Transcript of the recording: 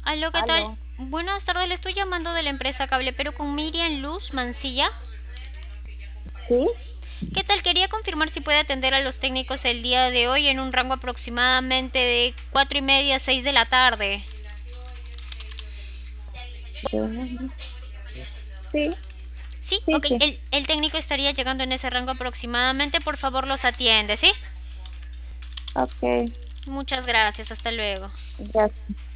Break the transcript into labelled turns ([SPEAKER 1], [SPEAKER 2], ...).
[SPEAKER 1] Aló, ¿qué tal?
[SPEAKER 2] Aló,
[SPEAKER 1] Buenas tardes, le estoy llamando de la empresa Cable, pero con Miriam Luz Mancilla.
[SPEAKER 2] ¿sí?
[SPEAKER 1] ¿Qué tal? Quería confirmar si puede atender a los técnicos el día de hoy en un rango aproximadamente de 4:30 a 6 de la tarde.
[SPEAKER 2] Bueno, sí,
[SPEAKER 1] Sí,
[SPEAKER 2] sí,
[SPEAKER 1] ok,
[SPEAKER 2] sí.
[SPEAKER 1] el técnico estaría llegando en ese rango aproximadamente. Por favor, los atiende, ¿sí?
[SPEAKER 2] Ok,
[SPEAKER 1] Muchas gracias, hasta luego.
[SPEAKER 2] gracias.